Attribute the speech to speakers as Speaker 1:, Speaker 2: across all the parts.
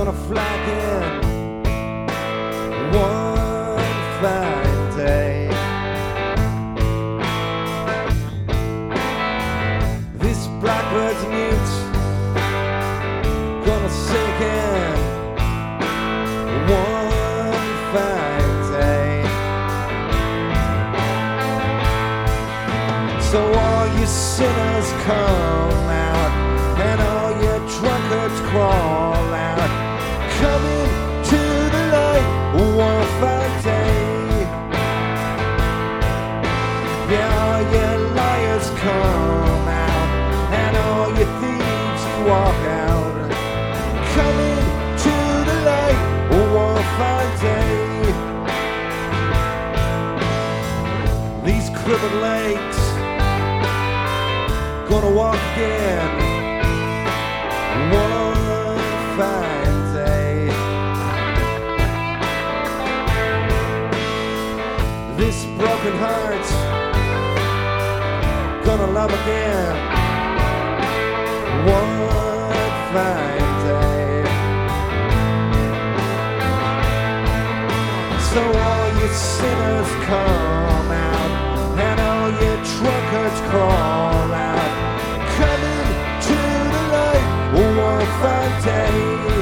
Speaker 1: gonna fly again one fine day. This blackbird's mute, gonna sing again one fine day. So all you sinners come out, and all you drunkards crawl out. Come into the light one fine day. Yeah, all you liars come out, and all you thieves walk out. Come into the light one fine day. These crippled legs gonna walk again one fine day. This broken heart gonna love again one fine day. So all you sinners come out, and all you drunkards crawl out. Come into the light one fine day.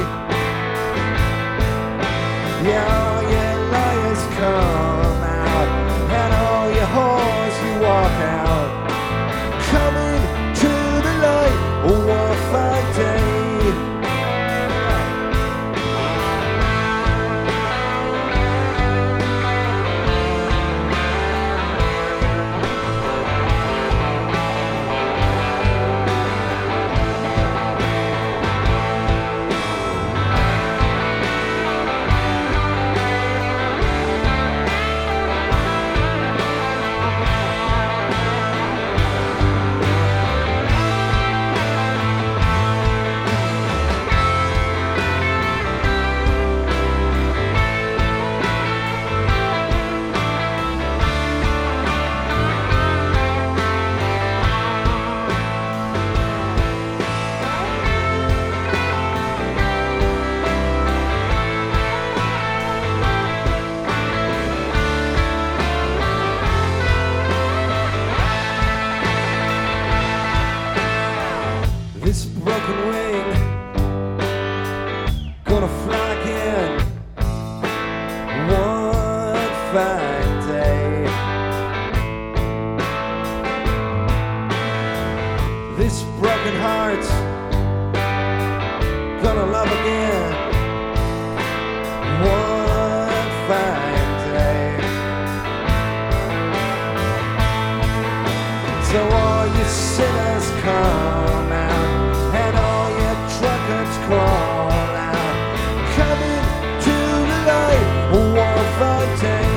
Speaker 1: Yeah, all you liars come out, and all you whores you walk out. Come into the light one fine day. This broken wing gonna fly again one fine day. This broken heart gonna love again one fine day. So all you sinners come out, and all your drunkards crawl out. Come into the light one fine day.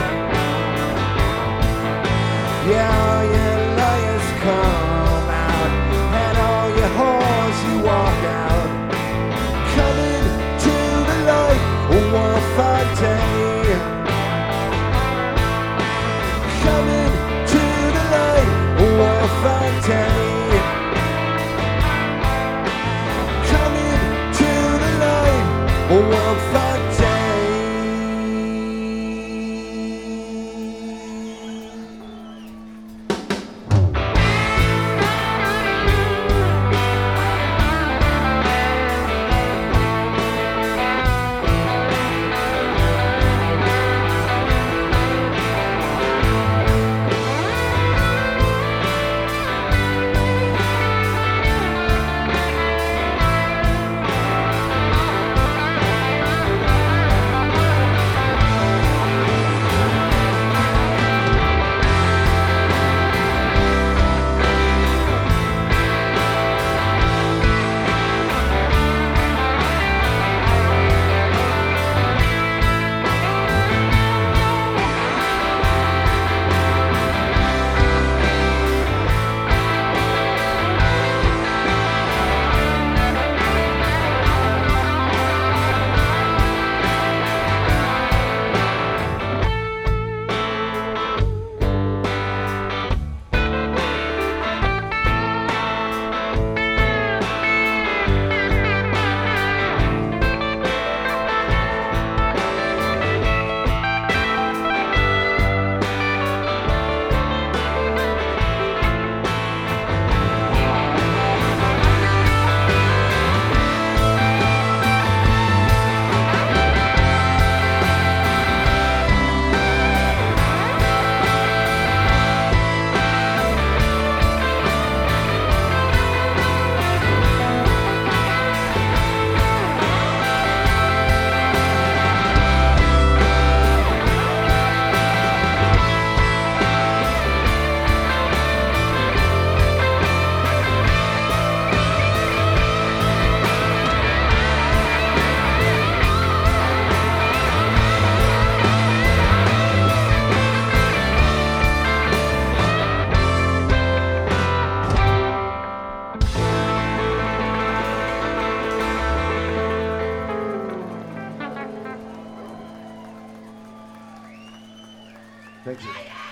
Speaker 1: Yeah, all your liars come out, and all your whores you walk out. Come into the light one fine day. Come into the light one fine day. One fine day. Thank you.